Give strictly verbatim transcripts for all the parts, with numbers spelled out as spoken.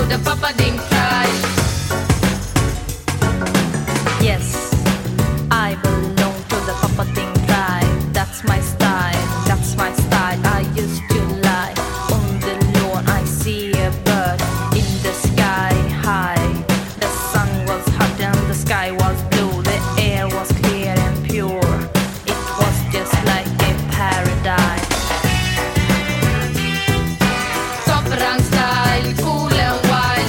to the Papa Dink tribe. Yes, I belong to the Papa Dink tribe. That's my style, that's my style. I used to lie on the lawn. I see a bird in the sky high. The sun was hot and the sky was blue. The air was clear and pure. It was just like a paradise. Top rank style, cool and wild.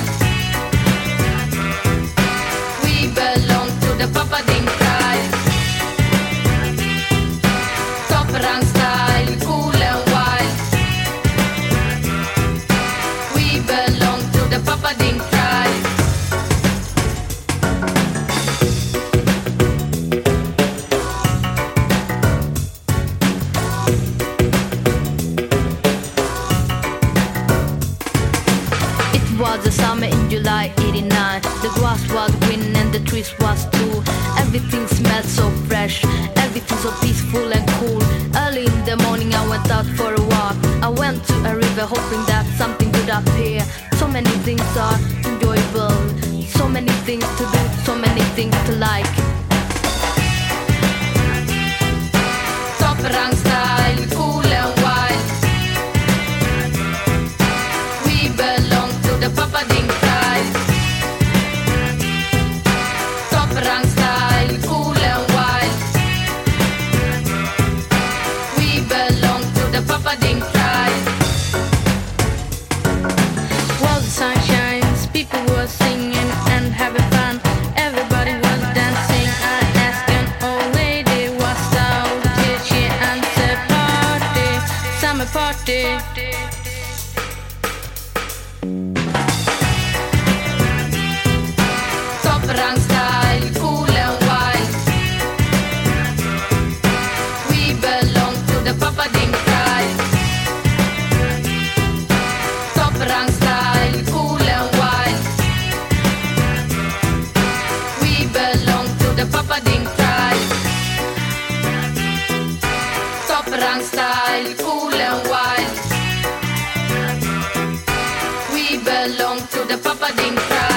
We belong to the Papa Dink tribe. Top rank style, cool and wild. We belong to the Papa Dink tribe. It was the summer in July eighty-nine. The grass was green and the trees was too. Everything smelled so fresh, everything so peaceful and cool. Early in the morning I went out for a walk. I went to a river hoping that something would appear. So many things are enjoyable, so many things to do, so many things to like. Top rank style, cool and wild. We belong to the Papa Dink tribe. Top rank style, cool and wild. We belong to the Papa Dink tribe. While the sun shines, people were singing and having fun. Everybody was dancing. I asked an old lady, what's out here? She answered, party, summer party. Top rank style, cool and wild. We belong to the Papa Dink tribe. Top rank style, cool and wild. We belong to the Papa Dink tribe. Top rank style, cool and wild. We belong to the Papa Dink tribe.